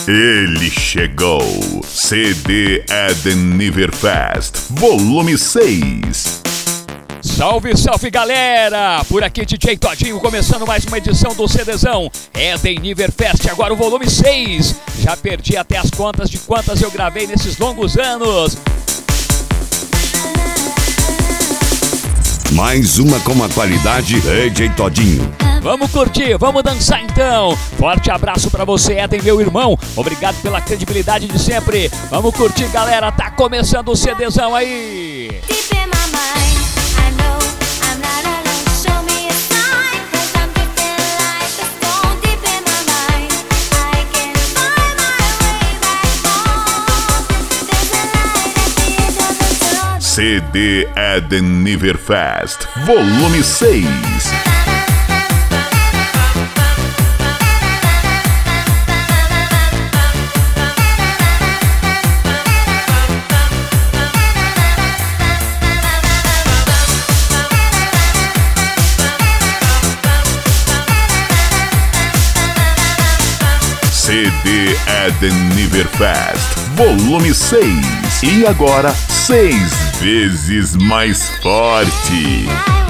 Ele chegou, CD Eden Niverfest, volume 6. Salve, salve galera! Por aqui DJ Todinho, começando mais uma edição do CDzão Eden Niverfest, agora o volume 6. Já perdi até as contas de quantas eu gravei nesses longos anos. Mais uma com a qualidade DJ Todinho. Vamos curtir, vamos dançar então. Forte abraço pra você, Eden, meu irmão. Obrigado pela credibilidade de sempre. Vamos curtir, galera. Tá começando o CDzão aí. CD Eden Niverfest, volume 6. CD Eden Niverfest, volume 6. E agora, 6 vezes mais forte.